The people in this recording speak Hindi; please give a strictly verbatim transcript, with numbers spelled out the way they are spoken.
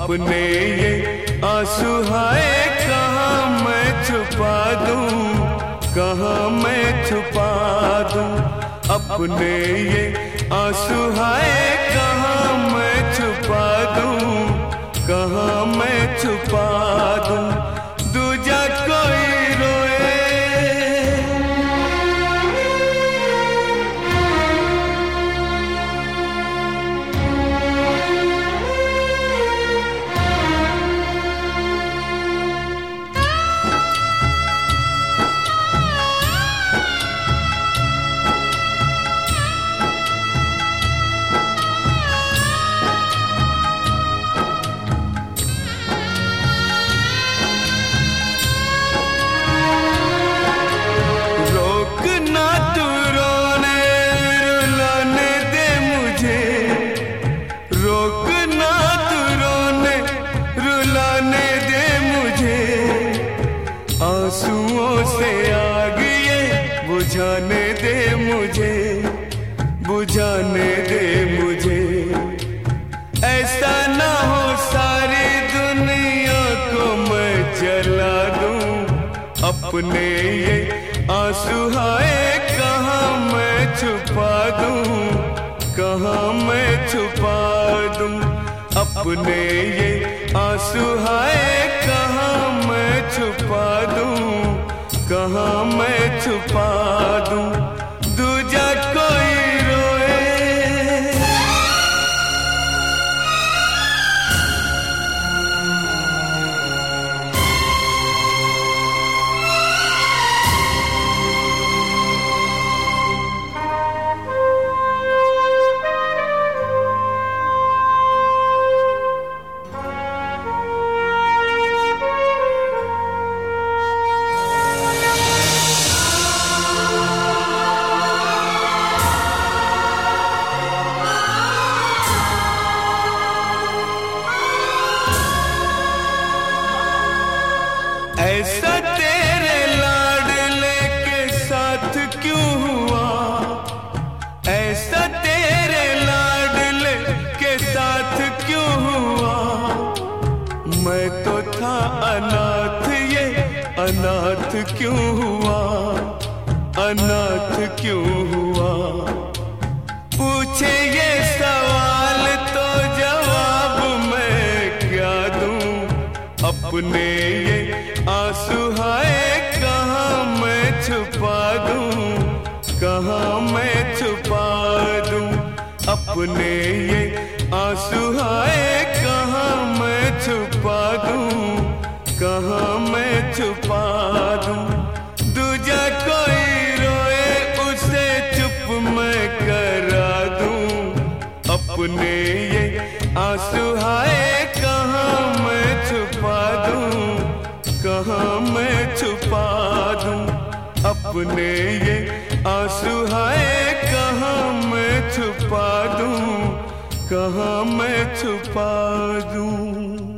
अपने ये आंसू हाय कहाँ मैं छुपा दूं, कहाँ मैं छुपा दूं। अपने ये आंसू हाय कहाँ मैं छुपा दूं, कहाँ मैं छुपा दूं। दूजा कोई आंसुओं से आग ये बुझाने दे मुझे, बुझाने दे मुझे। ऐसा ना हो सारी दुनिया को मैं जला दूं, अपने ये आंसू हाय कहाँ मैं छुपा दूं, कहाँ मैं छुपा दूं। अपने ये आंसू हाय कहाँ मैं छुपा दूं, कहाँ मैं छुपा दूं। दूजा कोई रोए ऐसा तेरे लाडले के साथ क्यों हुआ, ऐसा तेरे लाडले के साथ क्यों हुआ। मैं तो था अनाथ ये अनाथ क्यों हुआ, अनाथ क्यों हुआ। पूछे ये सवाल तो जवाब मैं क्या दूं। अपने ये आंसू हाय कहाँ मैं छुपा दूं, कहाँ मैं छुपा दूं। अपने ये आंसू हाय कहाँ मैं छुपा दूं, कहाँ मैं छुपा दूं। दूजा कोई रोए उसे चुप मैं करा दूं, अपने ये आंसू हाय कहाँ मैं छुपा दूं, कहाँ मैं छुपा दूं। अपने ये आंसू हाय कहाँ मैं छुपा दूं, कहाँ मैं छुपा दूं।